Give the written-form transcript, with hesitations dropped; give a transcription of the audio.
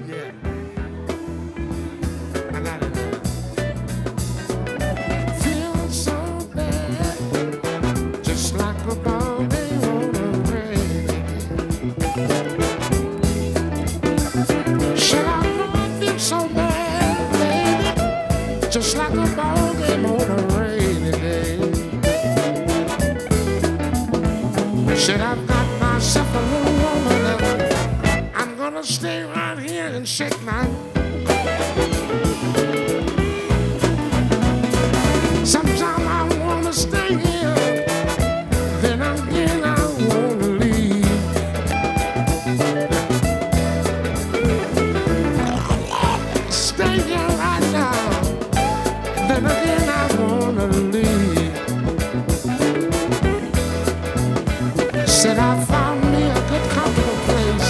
Yeah, I got it. Feeling so bad, just like a ball game on a rainy day. Should I not feel so bad, baby? Just like a ball game on a rainy day. Should I've got myself a little woman? I'm gonna stay right here and shake my